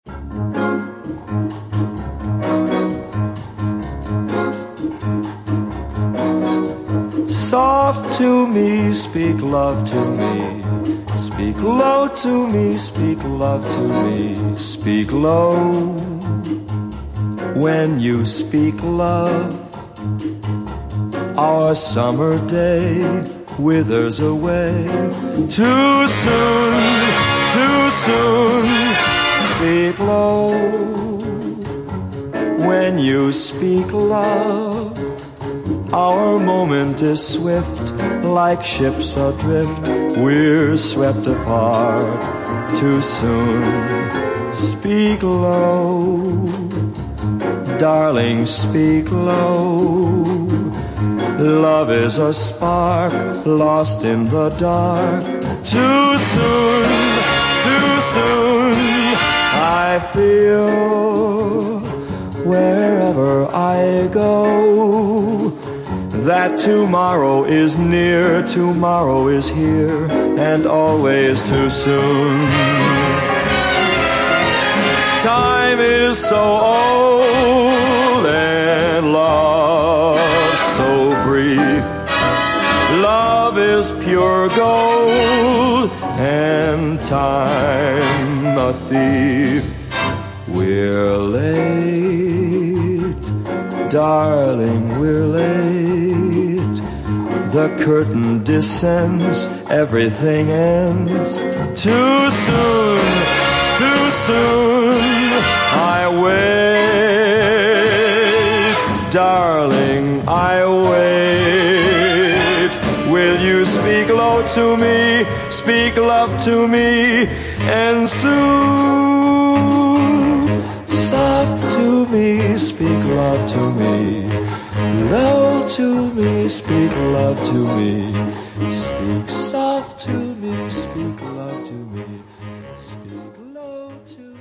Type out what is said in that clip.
Soft to me, speak love to me. Speak low to me, speak love to me. Speak low when you speak love. Our summer day withers away. Too soon, too soon. Speak low when you speak love. Our moment is swift, like ships adrift. We're swept apart too soon. Speak low, darling, speak low. Love is a spark lost in the dark. Too soon, too soon. I feel wherever I go that tomorrow is near, tomorrow is here, and always too soon. Time is so old and love so brief. Love is pure gold and time a thief. We're late, darling, we're late. The curtain descends, everything ends. Too soon, too soon. I wait, darling, I wait. Will you speak low to me, speak love to me, and soon? Soft to me, speak love to me. Low to me, speak love to me. Speak soft to me, speak love to me. Speak low to me.